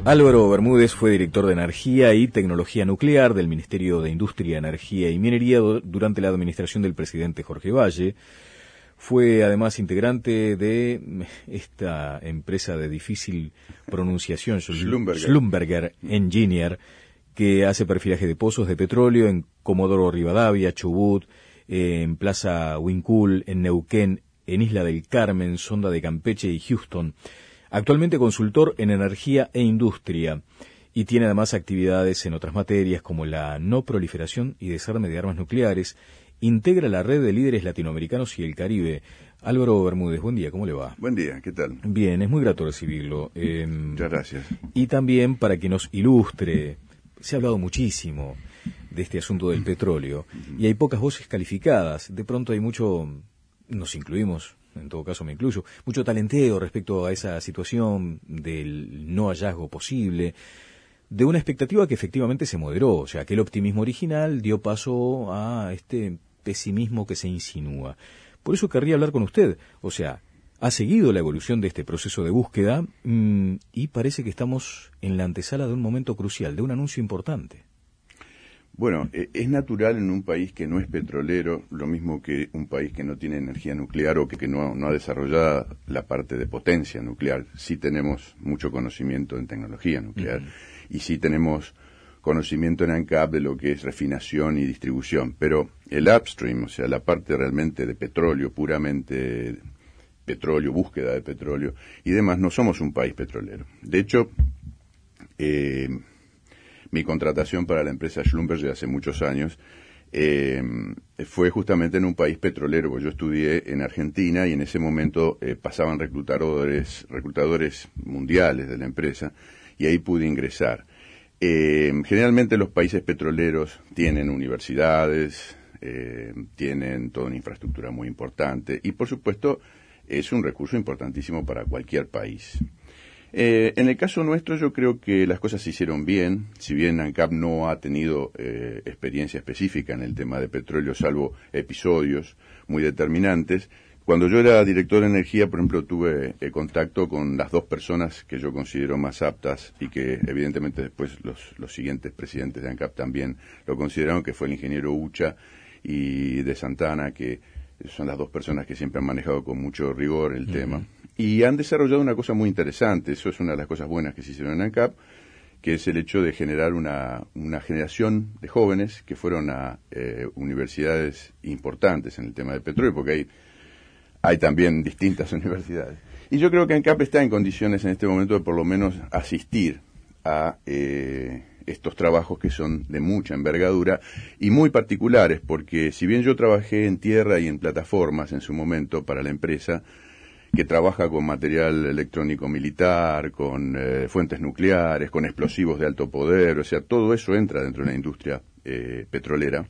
Álvaro Bermúdez fue director de Energía y Tecnología Nuclear del Ministerio de Industria, Energía y Minería durante la administración del presidente Jorge Valle. Fue además integrante de esta empresa de difícil pronunciación, Schlumberger Engineer, que hace perfilaje de pozos de petróleo en Comodoro Rivadavia, Chubut, en Plaza Huincul, en Neuquén, en Isla del Carmen, Sonda de Campeche y Houston. Actualmente consultor en energía e industria y tiene además actividades en otras materias como la no proliferación y desarme de armas nucleares. Integra la red de líderes latinoamericanos y el Caribe. Álvaro Bermúdez, buen día, ¿cómo le va? Buen día, ¿qué tal? Bien, es muy grato recibirlo. Muchas gracias. Y también para que nos ilustre, se ha hablado muchísimo de este asunto del petróleo y hay pocas voces calificadas. De pronto hay mucho, nos incluimos, en todo caso me incluyo, mucho talenteo respecto a esa situación del no hallazgo posible, de una expectativa que efectivamente se moderó, o sea, aquel optimismo original dio paso a este pesimismo que se insinúa. Por eso querría hablar con usted, o sea, ha seguido la evolución de este proceso de búsqueda y parece que estamos en la antesala de un momento crucial, de un anuncio importante. Bueno, es natural en un país que no es petrolero, lo mismo que un país que no tiene energía nuclear o que no ha desarrollado la parte de potencia nuclear. Sí tenemos mucho conocimiento en tecnología nuclear y sí tenemos conocimiento en ANCAP de lo que es refinación y distribución, pero el upstream, o sea, la parte realmente de petróleo, puramente petróleo, búsqueda de petróleo y demás, no somos un país petrolero. De hecho, mi contratación para la empresa Schlumberger hace muchos años fue justamente en un país petrolero, porque yo estudié en Argentina y en ese momento pasaban reclutadores mundiales de la empresa y ahí pude ingresar. Generalmente los países petroleros tienen universidades, tienen toda una infraestructura muy importante y por supuesto es un recurso importantísimo para cualquier país. En el caso nuestro yo creo que las cosas se hicieron bien, si bien ANCAP no ha tenido experiencia específica en el tema de petróleo, salvo episodios muy determinantes. Cuando yo era director de energía, por ejemplo, tuve contacto con las dos personas que yo considero más aptas y que evidentemente después los siguientes presidentes de ANCAP también lo consideraron, que fue el ingeniero Ucha y de Santana, que son las dos personas que siempre han manejado con mucho rigor el tema. Y han desarrollado una cosa muy interesante, eso es una de las cosas buenas que se hicieron en ANCAP, que es el hecho de generar una generación de jóvenes que fueron a universidades importantes en el tema del petróleo, porque hay también distintas universidades. Y yo creo que ANCAP está en condiciones en este momento de por lo menos asistir a estos trabajos que son de mucha envergadura y muy particulares, porque si bien yo trabajé en tierra y en plataformas en su momento para la empresa, que trabaja con material electrónico militar, con fuentes nucleares, con explosivos de alto poder, o sea, todo eso entra dentro de la industria petrolera.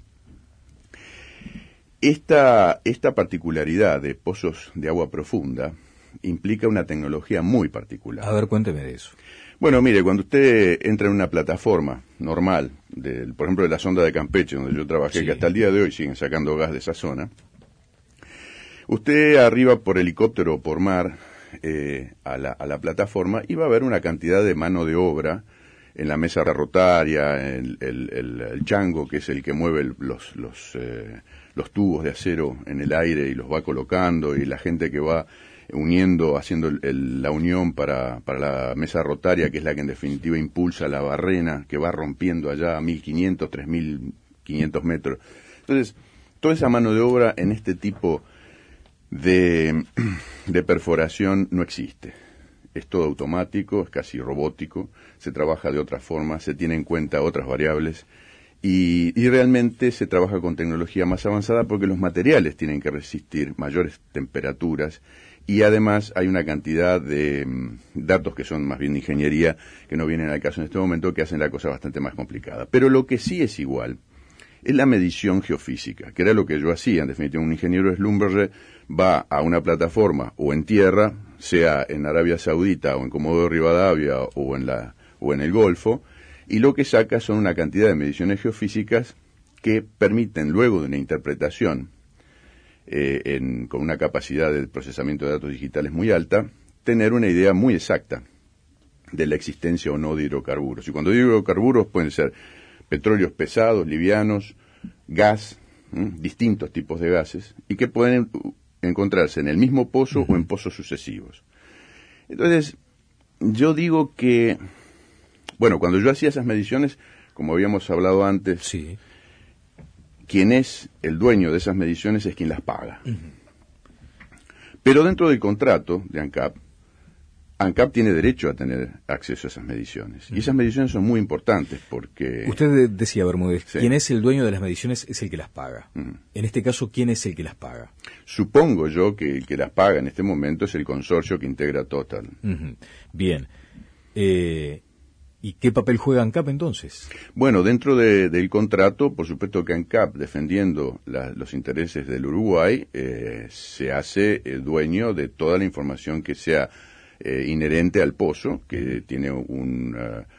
Esta particularidad de pozos de agua profunda implica una tecnología muy particular. A ver, cuénteme de eso. Bueno, mire, cuando usted entra en una plataforma normal, por ejemplo de la sonda de Campeche, donde yo trabajé, sí, que hasta el día de hoy siguen sacando gas de esa zona, usted arriba por helicóptero o por mar a la plataforma y va a haber una cantidad de mano de obra en la mesa rotaria, el chango, que es el que mueve los tubos de acero en el aire y los va colocando, y la gente que va uniendo, haciendo la unión para la mesa rotaria, que es la que en definitiva impulsa la barrena, que va rompiendo allá a 1.500, 3.500 metros. Entonces, toda esa mano de obra en este tipo de perforación no existe. Es todo automático, es casi robótico, se trabaja de otra forma, se tiene en cuenta otras variables y realmente se trabaja con tecnología más avanzada porque los materiales tienen que resistir mayores temperaturas y además hay una cantidad de datos que son más bien de ingeniería que no vienen al caso en este momento, que hacen la cosa bastante más complicada. Pero lo que sí es igual es la medición geofísica, que era lo que yo hacía. En definitiva, un ingeniero de Schlumberger va a una plataforma o en tierra, sea en Arabia Saudita o en Comodoro Rivadavia o en el Golfo, y lo que saca son una cantidad de mediciones geofísicas que permiten, luego de una interpretación con una capacidad de procesamiento de datos digitales muy alta, tener una idea muy exacta de la existencia o no de hidrocarburos. Y cuando digo hidrocarburos pueden ser petróleos pesados, livianos, gas, distintos tipos de gases, y que pueden encontrarse en el mismo pozo o en pozos sucesivos. Entonces, yo digo que, bueno, cuando yo hacía esas mediciones, como habíamos hablado antes, Sí. quien es el dueño de esas mediciones es quien las paga. Pero dentro del contrato de ANCAP tiene derecho a tener acceso a esas mediciones. Y esas mediciones son muy importantes porque... Usted decía, Bermúdez, Sí. quien es el dueño de las mediciones es el que las paga. En este caso, ¿quién es el que las paga? Supongo yo que el que las paga en este momento es el consorcio que integra Total. Bien. ¿Y qué papel juega ANCAP entonces? Bueno, dentro del contrato, por supuesto que ANCAP, defendiendo los intereses del Uruguay, se hace dueño de toda la información que sea inherente al pozo, que tiene un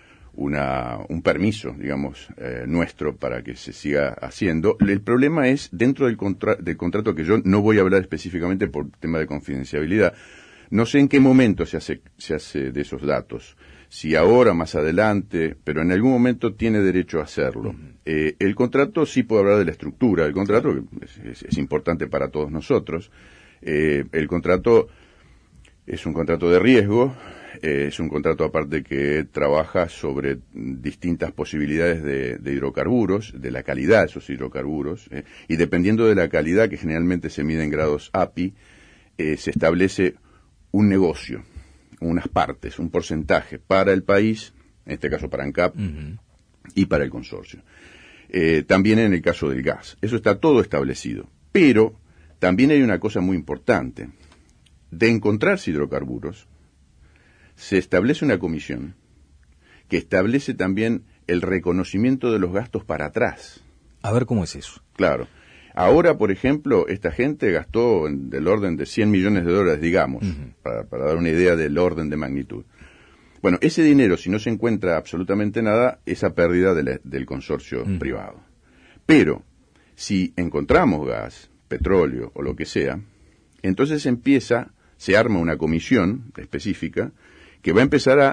permiso, digamos, nuestro para que se siga haciendo. El problema es, dentro del contrato, que yo no voy a hablar específicamente por tema de confidencialidad, no sé en qué momento se hace de esos datos. Si ahora, más adelante, pero en algún momento tiene derecho a hacerlo. El contrato, sí puedo hablar de la estructura del contrato, que es importante para todos nosotros. El contrato es un contrato de riesgo, es un contrato aparte que trabaja sobre distintas posibilidades de hidrocarburos, de la calidad de esos hidrocarburos, y dependiendo de la calidad, que generalmente se mide en grados API, se establece un negocio, unas partes, un porcentaje para el país, en este caso para ANCAP, y para el consorcio. También en el caso del gas. Eso está todo establecido. Pero también hay una cosa muy importante. De encontrarse hidrocarburos, se establece una comisión que establece también el reconocimiento de los gastos para atrás. A ver cómo es eso. Claro. Ahora, por ejemplo, esta gente gastó del orden de $100 millones, digamos, para dar una idea del orden de magnitud. Bueno, ese dinero, si no se encuentra absolutamente nada, es a pérdida del consorcio privado. Pero, si encontramos gas, petróleo o lo que sea, entonces se arma una comisión específica que va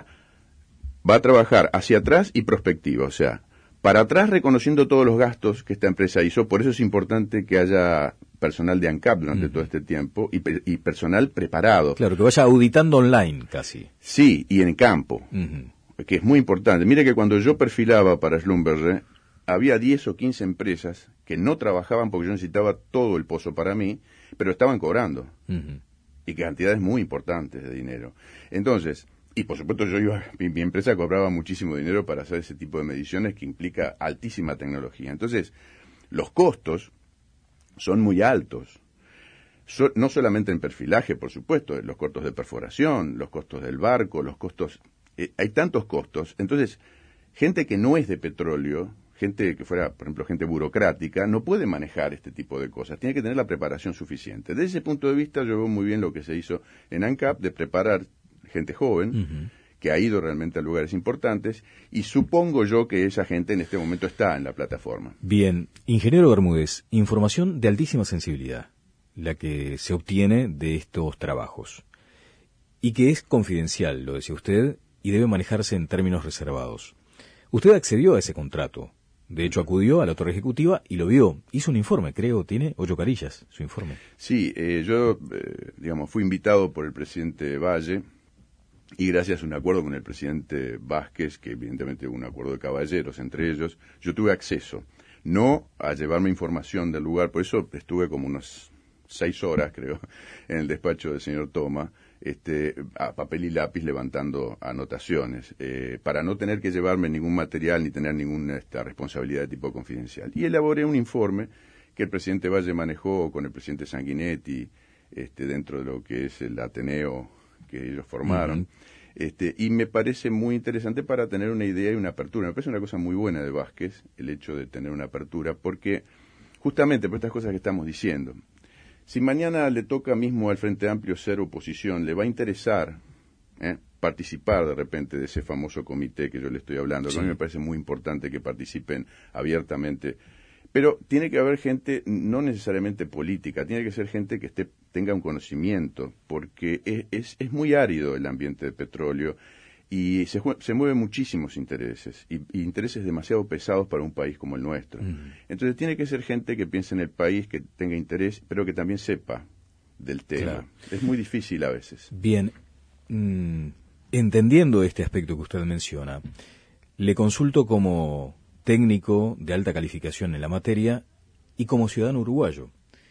a trabajar hacia atrás y prospectiva, o sea, para atrás reconociendo todos los gastos que esta empresa hizo. Por eso es importante que haya personal de ANCAP durante todo este tiempo y personal preparado. Claro, que vaya auditando online casi. Sí, y en campo, que es muy importante. Mire que cuando yo perfilaba para Schlumberger, había 10 o 15 empresas que no trabajaban porque yo necesitaba todo el pozo para mí, pero estaban cobrando. Y cantidades muy importantes de dinero. Entonces, y por supuesto mi empresa cobraba muchísimo dinero para hacer ese tipo de mediciones que implica altísima tecnología. Entonces, los costos son muy altos. No solamente en perfilaje, por supuesto, los costos de perforación, los costos del barco, los costos... hay tantos costos. Entonces, gente que no es de petróleo, gente que fuera, por ejemplo, gente burocrática, no puede manejar este tipo de cosas. Tiene que tener la preparación suficiente. Desde ese punto de vista, yo veo muy bien lo que se hizo en ANCAP de preparar gente joven, que ha ido realmente a lugares importantes, y supongo yo que esa gente en este momento está en la plataforma. Bien, ingeniero Bermúdez, información de altísima sensibilidad, la que se obtiene de estos trabajos, y que es confidencial, lo decía usted, y debe manejarse en términos reservados. Usted accedió a ese contrato. De hecho, acudió a la Torre Ejecutiva y lo vio. Hizo un informe, creo, tiene 8 carillas, su informe. Sí, yo, fui invitado por el presidente Valle, y gracias a un acuerdo con el presidente Vázquez, que evidentemente hubo un acuerdo de caballeros entre ellos, yo tuve acceso, no a llevarme información del lugar, por eso estuve como unas 6 horas, creo, en el despacho del señor Toma, a papel y lápiz levantando anotaciones, para no tener que llevarme ningún material ni tener ninguna responsabilidad de tipo confidencial. Y elaboré un informe que el presidente Valle manejó con el presidente Sanguinetti, dentro de lo que es el Ateneo que ellos formaron, y me parece muy interesante para tener una idea y una apertura. Me parece una cosa muy buena de Vázquez, el hecho de tener una apertura, porque justamente por estas cosas que estamos diciendo, si mañana le toca mismo al Frente Amplio ser oposición, le va a interesar participar de repente de ese famoso comité que yo le estoy hablando. Sí. A mí me parece muy importante que participen abiertamente. Pero tiene que haber gente, no necesariamente política, tiene que ser gente que tenga un conocimiento, porque es muy árido el ambiente de petróleo Y se mueven muchísimos intereses, y intereses demasiado pesados para un país como el nuestro. Entonces tiene que ser gente que piense en el país, que tenga interés, pero que también sepa del tema. Claro. Es muy difícil a veces. Bien, entendiendo este aspecto que usted menciona, le consulto como técnico de alta calificación en la materia y como ciudadano uruguayo.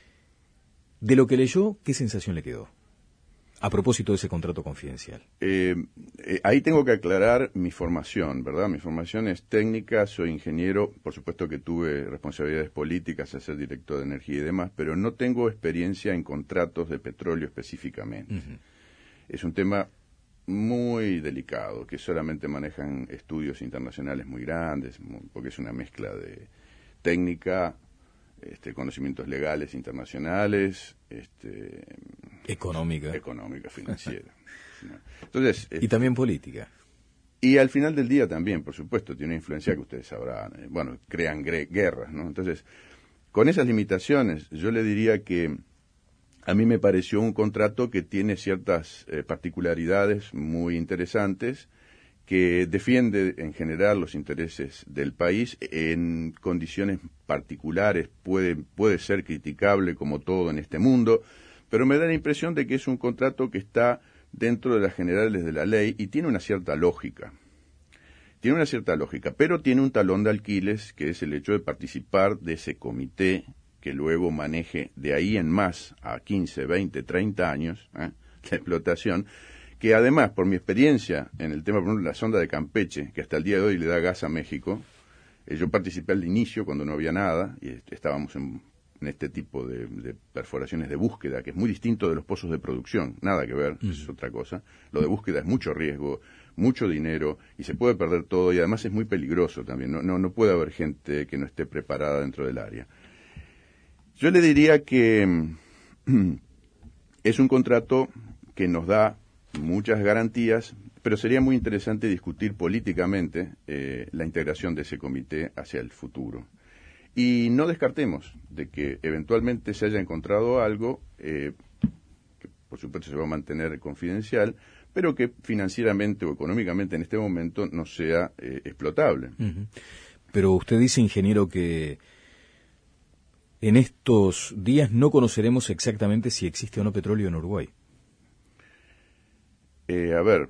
De lo que leyó, ¿qué sensación le quedó? A propósito de ese contrato confidencial. Ahí tengo que aclarar mi formación, ¿verdad? Mi formación es técnica, soy ingeniero, por supuesto que tuve responsabilidades políticas, a ser director de energía y demás, pero no tengo experiencia en contratos de petróleo específicamente. Es un tema muy delicado, que solamente manejan estudios internacionales muy grandes, porque es una mezcla de técnica, conocimientos legales internacionales, económica, financiera. ¿No? Entonces, y también política. Y al final del día también, por supuesto, tiene una influencia que ustedes sabrán. Bueno, crean guerras, ¿no? Entonces, con esas limitaciones, yo le diría que a mí me pareció un contrato que tiene ciertas particularidades muy interesantes, que defiende en general los intereses del país en condiciones particulares, puede ser criticable como todo en este mundo, pero me da la impresión de que es un contrato que está dentro de las generales de la ley y tiene una cierta lógica. Tiene una cierta lógica, pero tiene un talón de Aquiles, que es el hecho de participar de ese comité que luego maneje de ahí en más a 15, 20, 30 años la explotación, que además, por mi experiencia en el tema, por ejemplo, la sonda de Campeche, que hasta el día de hoy le da gas a México, yo participé al inicio cuando no había nada, y estábamos en este tipo de perforaciones de búsqueda, que es muy distinto de los pozos de producción, nada que ver, es otra cosa. Lo de búsqueda es mucho riesgo, mucho dinero, y se puede perder todo, y además es muy peligroso también, no puede haber gente que no esté preparada dentro del área. Yo le diría que es un contrato que nos da muchas garantías, pero sería muy interesante discutir políticamente la integración de ese comité hacia el futuro. Y no descartemos de que eventualmente se haya encontrado algo que por supuesto se va a mantener confidencial, pero que financieramente o económicamente en este momento no sea explotable. Pero usted dice, ingeniero, que en estos días no conoceremos exactamente si existe o no petróleo en Uruguay. A ver,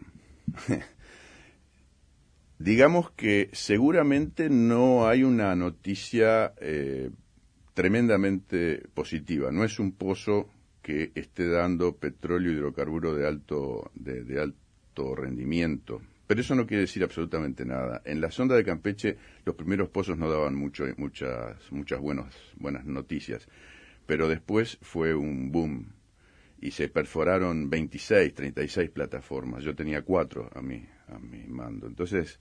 digamos que seguramente no hay una noticia tremendamente positiva. No es un pozo que esté dando petróleo y hidrocarburo de alto rendimiento. Pero eso no quiere decir absolutamente nada. En la sonda de Campeche los primeros pozos no daban muchas buenas noticias. Pero después fue un boom. Y se perforaron 26, 36 plataformas. Yo tenía 4 a mi mando. Entonces,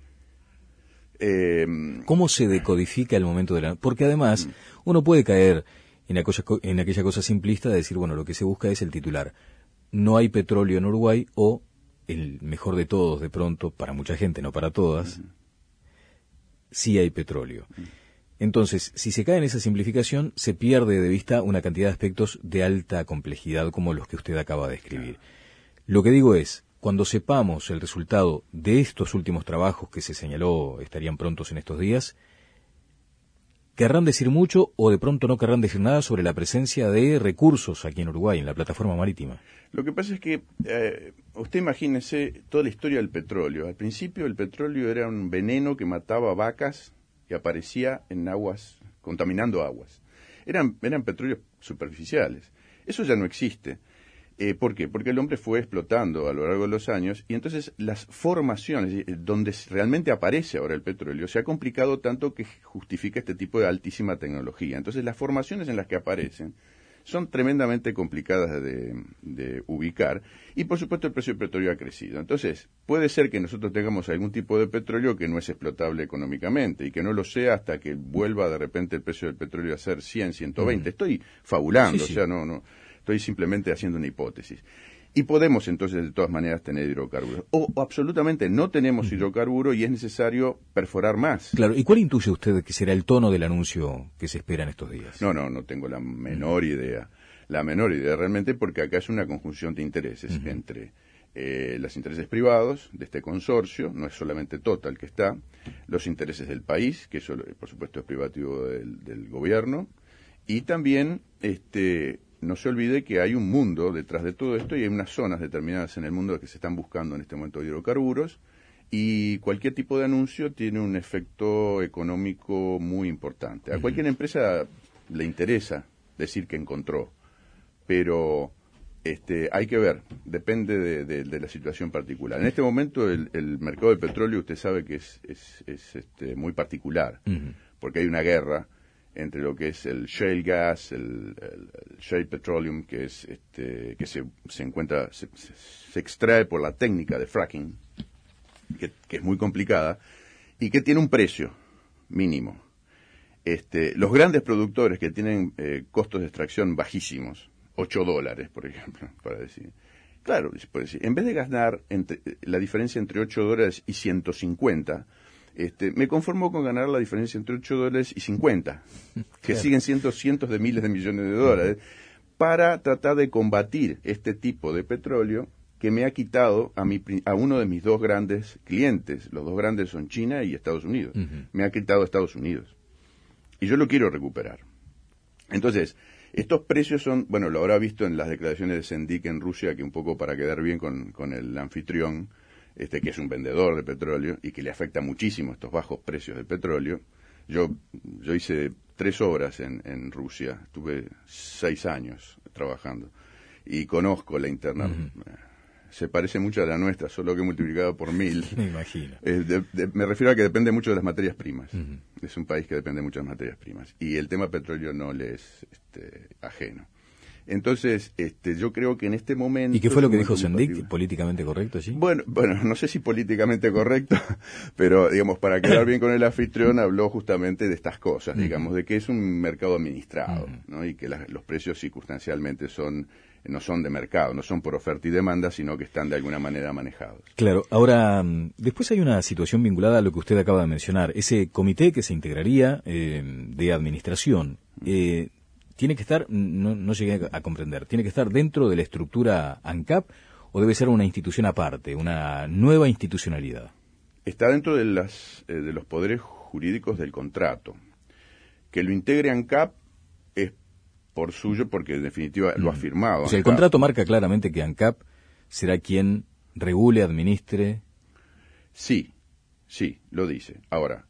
¿cómo se decodifica el momento de la...? Porque además, uno puede caer en aquella cosa simplista de decir, bueno, lo que se busca es el titular. No hay petróleo en Uruguay, o, el mejor de todos, de pronto, para mucha gente, no para todas, sí hay petróleo. Entonces, si se cae en esa simplificación, se pierde de vista una cantidad de aspectos de alta complejidad como los que usted acaba de describir. Lo que digo es, cuando sepamos el resultado de estos últimos trabajos que se señaló estarían prontos en estos días, ¿querrán decir mucho o de pronto no querrán decir nada sobre la presencia de recursos aquí en Uruguay, en la plataforma marítima? Lo que pasa es que usted imagínese toda la historia del petróleo. Al principio el petróleo era un veneno que mataba vacas y aparecía en aguas, contaminando aguas. Eran petróleos superficiales. Eso ya no existe. ¿Por qué? Porque el hombre fue explotando a lo largo de los años, y entonces las formaciones, donde realmente aparece ahora el petróleo, se ha complicado tanto que justifica este tipo de altísima tecnología. Entonces las formaciones en las que aparecen son tremendamente complicadas de ubicar, y por supuesto el precio del petróleo ha crecido. Entonces, puede ser que nosotros tengamos algún tipo de petróleo que no es explotable económicamente, y que no lo sea hasta que vuelva de repente el precio del petróleo a ser 100, 120. Estoy fabulando, Sí. o sea, no, estoy simplemente haciendo una hipótesis. Y podemos entonces de todas maneras tener hidrocarburos. O absolutamente no tenemos hidrocarburos y es necesario perforar más. Claro, ¿y cuál intuye usted que será el tono del anuncio que se espera en estos días? No tengo la menor idea. La menor idea realmente, porque acá es una conjunción de intereses entre los intereses privados de este consorcio, no es solamente Total que está, los intereses del país, que eso por supuesto es privativo del gobierno, y también no se olvide que hay un mundo detrás de todo esto y hay unas zonas determinadas en el mundo que se están buscando en este momento hidrocarburos, y cualquier tipo de anuncio tiene un efecto económico muy importante. A cualquier empresa le interesa decir que encontró, pero hay que ver, depende de la situación particular. En este momento el mercado del petróleo, usted sabe que es muy particular, porque hay una guerra entre lo que es el shale gas, el shale petroleum, que es que se encuentra, se extrae por la técnica de fracking, que es muy complicada y que tiene un precio mínimo. Los grandes productores que tienen costos de extracción bajísimos, $8, por ejemplo, para decir. Claro, en vez de ganar la diferencia entre $8 y 150, me conformo con ganar la diferencia entre $8 y 50, que claro, siguen siendo cientos de miles de millones de dólares, para tratar de combatir este tipo de petróleo que me ha quitado a uno de mis dos grandes clientes. Los dos grandes son China y Estados Unidos. Me ha quitado Estados Unidos. Y yo lo quiero recuperar. Entonces, estos precios son, bueno, lo habrá visto en las declaraciones de Sendik en Rusia, que un poco para quedar bien con el anfitrión, que es un vendedor de petróleo y que le afecta muchísimo estos bajos precios del petróleo. Yo hice 3 obras en Rusia, estuve 6 años trabajando y conozco la interna. Se parece mucho a la nuestra, solo que multiplicado por 1000. Me imagino. Me refiero a que depende mucho de las materias primas. Es un país que depende mucho de las materias primas. Y el tema petróleo no le es ajeno. Entonces, yo creo que en este momento... ¿Y qué fue lo que dijo Sendik? ¿Políticamente correcto, sí? Bueno, no sé si políticamente correcto, pero, digamos, para quedar bien con el anfitrión, habló justamente de estas cosas, digamos, de que es un mercado administrado, ¿no? Y que los precios circunstancialmente no son de mercado, no son por oferta y demanda, sino que están de alguna manera manejados. Claro. Ahora, después hay una situación vinculada a lo que usted acaba de mencionar. Ese comité que se integraría de administración, tiene que estar, no llegué a comprender, ¿tiene que estar dentro de la estructura ANCAP o debe ser una institución aparte, una nueva institucionalidad? Está dentro de los poderes jurídicos del contrato. Que lo integre ANCAP es por suyo, porque en definitiva lo ha firmado. O sea, el contrato marca claramente que ANCAP será quien regule, administre. Sí, lo dice. Ahora,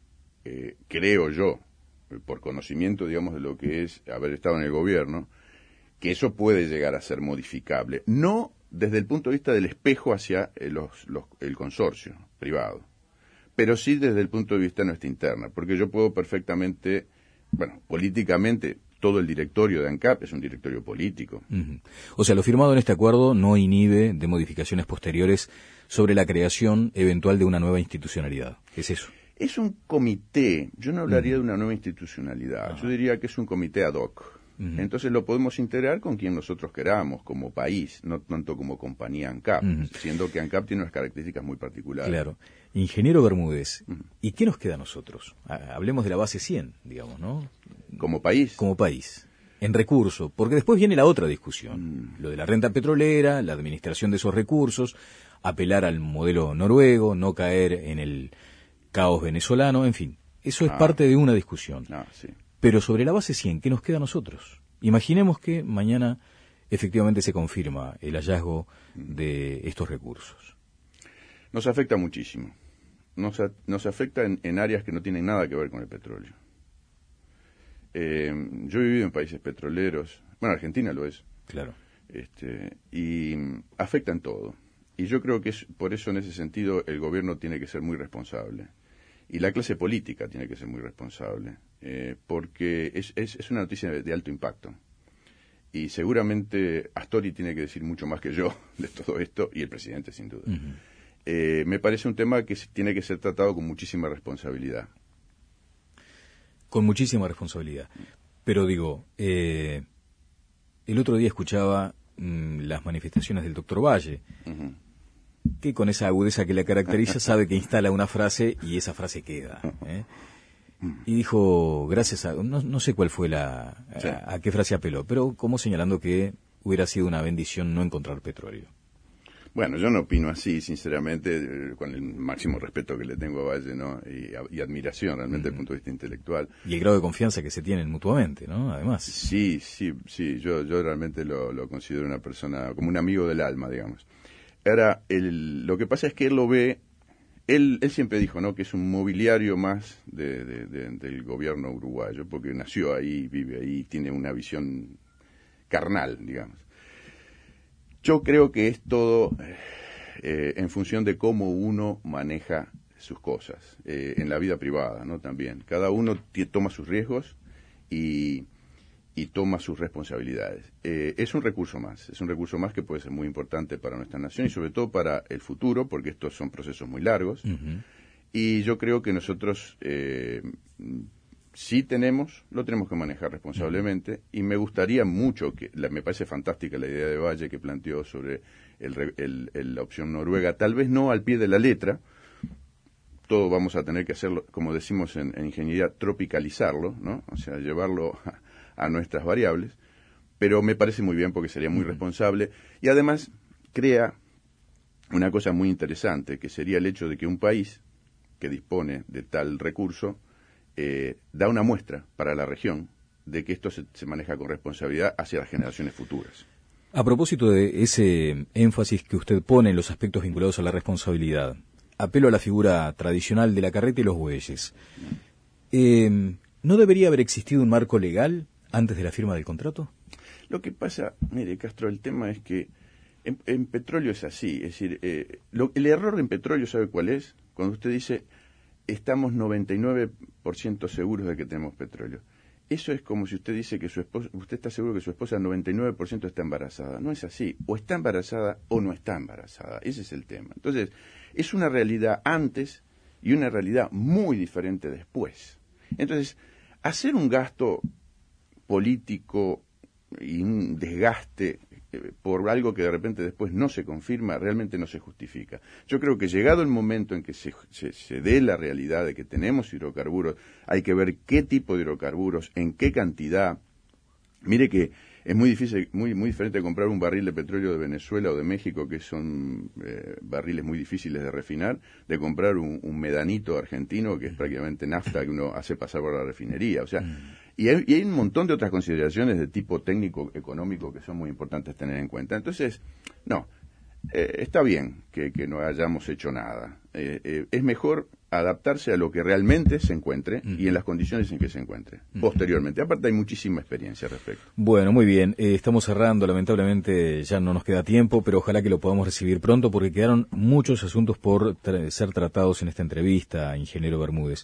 creo yo, por conocimiento, digamos, de lo que es haber estado en el gobierno, que eso puede llegar a ser modificable. No desde el punto de vista del espejo hacia el consorcio privado, pero sí desde el punto de vista de nuestra interna, porque yo puedo perfectamente, políticamente, todo el directorio de ANCAP es un directorio político. O sea, lo firmado en este acuerdo no inhibe de modificaciones posteriores sobre la creación eventual de una nueva institucionalidad. ¿Qué es eso? Es un comité. Yo no hablaría de una nueva institucionalidad. Yo diría que es un comité ad hoc. Entonces lo podemos integrar con quien nosotros queramos, como país, no tanto como compañía ANCAP, siendo que ANCAP tiene unas características muy particulares. Claro. Ingeniero Bermúdez, ¿y qué nos queda a nosotros? Hablemos de la base 100, digamos, ¿no? Como país. Como país. En recurso, porque después viene la otra discusión, lo de la renta petrolera, la administración de esos recursos, apelar al modelo noruego, no caer en el caos venezolano, en fin, eso es parte de una discusión. Sí. Pero sobre la base 100, ¿qué nos queda a nosotros? Imaginemos que mañana efectivamente se confirma el hallazgo de estos recursos. Nos afecta muchísimo. Nos afecta en áreas que no tienen nada que ver con el petróleo. Yo he vivido en países petroleros, Argentina lo es. Claro. Y afecta en todo. Y yo creo que por eso en ese sentido el gobierno tiene que ser muy responsable. Y la clase política tiene que ser muy responsable. Porque es una noticia de alto impacto. Y seguramente Astori tiene que decir mucho más que yo de todo esto, y el presidente sin duda. Me parece un tema que tiene que ser tratado con muchísima responsabilidad. Con muchísima responsabilidad. Pero digo, el otro día escuchaba las manifestaciones del doctor Valle, que con esa agudeza que le caracteriza sabe que instala una frase y esa frase queda. Y dijo, gracias a... No sé cuál fue a qué frase apeló, pero como señalando que hubiera sido una bendición no encontrar petróleo. Bueno, yo no opino así, sinceramente, con el máximo respeto que le tengo a Valle, ¿no? Y admiración realmente desde el punto de vista intelectual. Y el grado de confianza que se tienen mutuamente, ¿no? Además. Sí, yo realmente lo considero una persona, como un amigo del alma, digamos. Ahora, lo que pasa es que él lo ve, él siempre dijo, ¿no?, que es un mobiliario más del gobierno uruguayo, porque nació ahí, vive ahí, tiene una visión carnal, digamos. Yo creo que es todo en función de cómo uno maneja sus cosas, en la vida privada, ¿no? También. Cada uno toma sus riesgos y toma sus responsabilidades. Es un recurso más que puede ser muy importante para nuestra nación y sobre todo para el futuro, porque estos son procesos muy largos. Uh-huh. Y yo creo que nosotros sí lo tenemos que manejar responsablemente, y me gustaría mucho, me parece fantástica la idea de Valle que planteó sobre la opción noruega, tal vez no al pie de la letra, todo vamos a tener que hacerlo, como decimos en ingeniería, tropicalizarlo, ¿no? O sea, llevarlo a nuestras variables, pero me parece muy bien porque sería muy responsable, y además crea una cosa muy interesante, que sería el hecho de que un país que dispone de tal recurso da una muestra para la región de que esto se maneja con responsabilidad hacia las generaciones futuras. A propósito de ese énfasis que usted pone en los aspectos vinculados a la responsabilidad, apelo a la figura tradicional de la carreta y los bueyes. ¿No debería haber existido un marco legal antes de la firma del contrato? Lo que pasa, mire, Castro, el tema es que en petróleo es así, es decir, el error en petróleo, ¿sabe cuál es? Cuando usted dice, estamos 99% seguros de que tenemos petróleo. Eso es como si usted dice que usted está seguro que su esposa 99% está embarazada. No es así, o está embarazada o no está embarazada, ese es el tema. Entonces, es una realidad antes y una realidad muy diferente después. Entonces, hacer un gasto político y un desgaste por algo que de repente después no se confirma, realmente no se justifica. Yo creo que llegado el momento en que se dé la realidad de que tenemos hidrocarburos, hay que ver qué tipo de hidrocarburos, en qué cantidad. Mire que es muy difícil, muy diferente comprar un barril de petróleo de Venezuela o de México, que son barriles muy difíciles de refinar, de comprar un medanito argentino, que es prácticamente nafta que uno hace pasar por la refinería. O sea, y hay un montón de otras consideraciones de tipo técnico, económico, que son muy importantes tener en cuenta. Entonces, está bien que no hayamos hecho nada. Es mejor adaptarse a lo que realmente se encuentre y en las condiciones en que se encuentre posteriormente. Aparte hay muchísima experiencia al respecto. Bueno, muy bien. Estamos cerrando. Lamentablemente ya no nos queda tiempo, pero ojalá que lo podamos recibir pronto porque quedaron muchos asuntos por ser tratados en esta entrevista, ingeniero Bermúdez.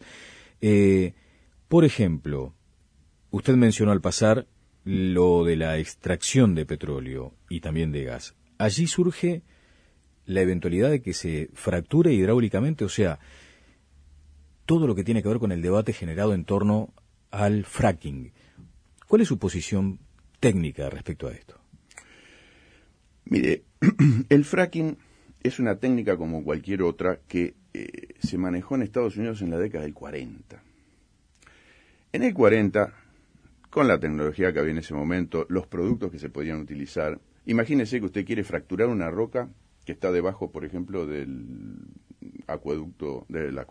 Por ejemplo, usted mencionó al pasar lo de la extracción de petróleo y también de gas. Allí surge la eventualidad de que se fracture hidráulicamente, o sea, todo lo que tiene que ver con el debate generado en torno al fracking. ¿Cuál es su posición técnica respecto a esto? Mire, el fracking es una técnica como cualquier otra que se manejó en Estados Unidos en la década del 40. En el 40, con la tecnología que había en ese momento, los productos que se podían utilizar, imagínese que usted quiere fracturar una roca que está debajo, por ejemplo, del acuífero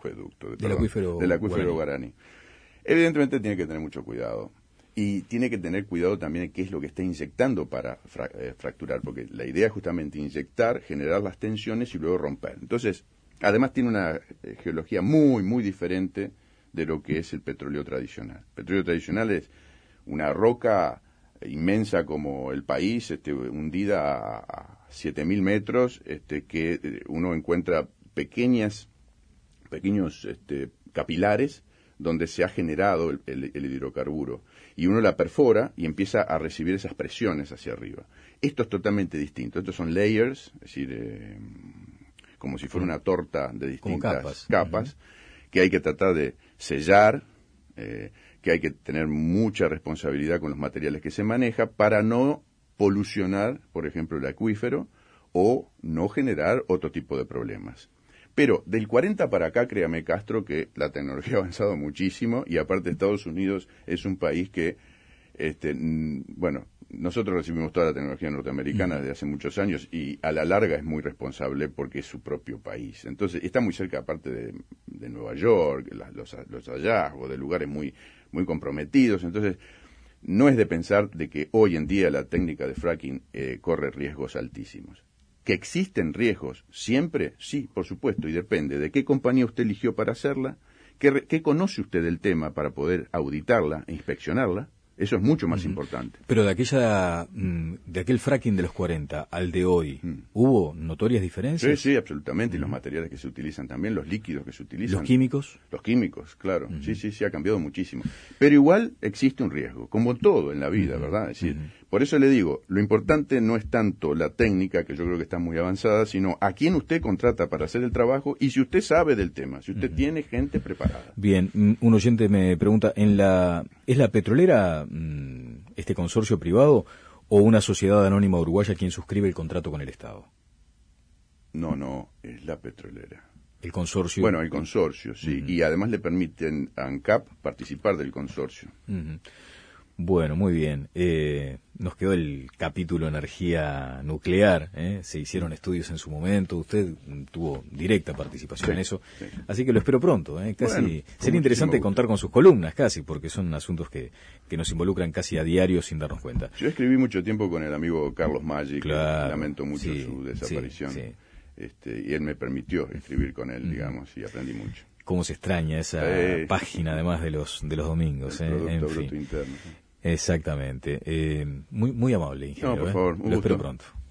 Guaraní. Evidentemente tiene que tener mucho cuidado. Y tiene que tener cuidado también de qué es lo que está inyectando para fracturar, porque la idea es justamente inyectar, generar las tensiones y luego romper. Entonces, además tiene una geología muy, muy diferente de lo que es el petróleo tradicional. El petróleo tradicional es una roca inmensa como el país, hundida a 7.000 metros, que uno encuentra pequeños capilares donde se ha generado el hidrocarburo, y uno la perfora y empieza a recibir esas presiones hacia arriba. Esto es totalmente distinto. Estos son layers, es decir, como si fuera una torta de distintas capas que hay que tratar de sellar, que hay que tener mucha responsabilidad con los materiales que se maneja para no polucionar, por ejemplo, el acuífero o no generar otro tipo de problemas. Pero del 40 para acá, créame, Castro, que la tecnología ha avanzado muchísimo y aparte Estados Unidos es un país que Bueno, nosotros recibimos toda la tecnología norteamericana desde hace muchos años y a la larga es muy responsable porque es su propio país. Entonces, está muy cerca, aparte de Nueva York, los hallazgos, de lugares muy, muy comprometidos. Entonces, no es de pensar de que hoy en día la técnica de fracking corre riesgos altísimos. ¿Que existen riesgos siempre? Sí, por supuesto, y depende de qué compañía usted eligió para hacerla, qué conoce usted del tema para poder auditarla e inspeccionarla. Eso es mucho más importante. Pero de aquel fracking de los 40 al de hoy, ¿hubo notorias diferencias? Sí, absolutamente. Y los materiales que se utilizan también, los líquidos que se utilizan. ¿Los químicos? Los químicos, claro. Sí, ha cambiado muchísimo. Pero igual existe un riesgo, como todo en la vida, ¿verdad? Es decir, por eso le digo, lo importante no es tanto la técnica, que yo creo que está muy avanzada, sino a quién usted contrata para hacer el trabajo y si usted sabe del tema, si usted tiene gente preparada. Bien, un oyente me pregunta, ¿es la petrolera este consorcio privado o una sociedad anónima uruguaya quien suscribe el contrato con el Estado? No, es la petrolera. ¿El consorcio? Bueno, el consorcio, sí, y además le permiten a ANCAP participar del consorcio. Bueno, muy bien. Nos quedó el capítulo energía nuclear. Se hicieron estudios en su momento. Usted tuvo directa participación en eso. Sí. Así que lo espero pronto. Casi bueno, sería interesante contar con sus columnas, casi, porque son asuntos que nos involucran casi a diario sin darnos cuenta. Yo escribí mucho tiempo con el amigo Carlos Maggi, claro, lamento mucho su desaparición. Sí. Y él me permitió escribir con él, digamos, y aprendí mucho. Cómo se extraña esa página, además de los domingos. El producto bruto interno. Exactamente. Muy amable, ingeniero. No, por favor. Lo espero pronto.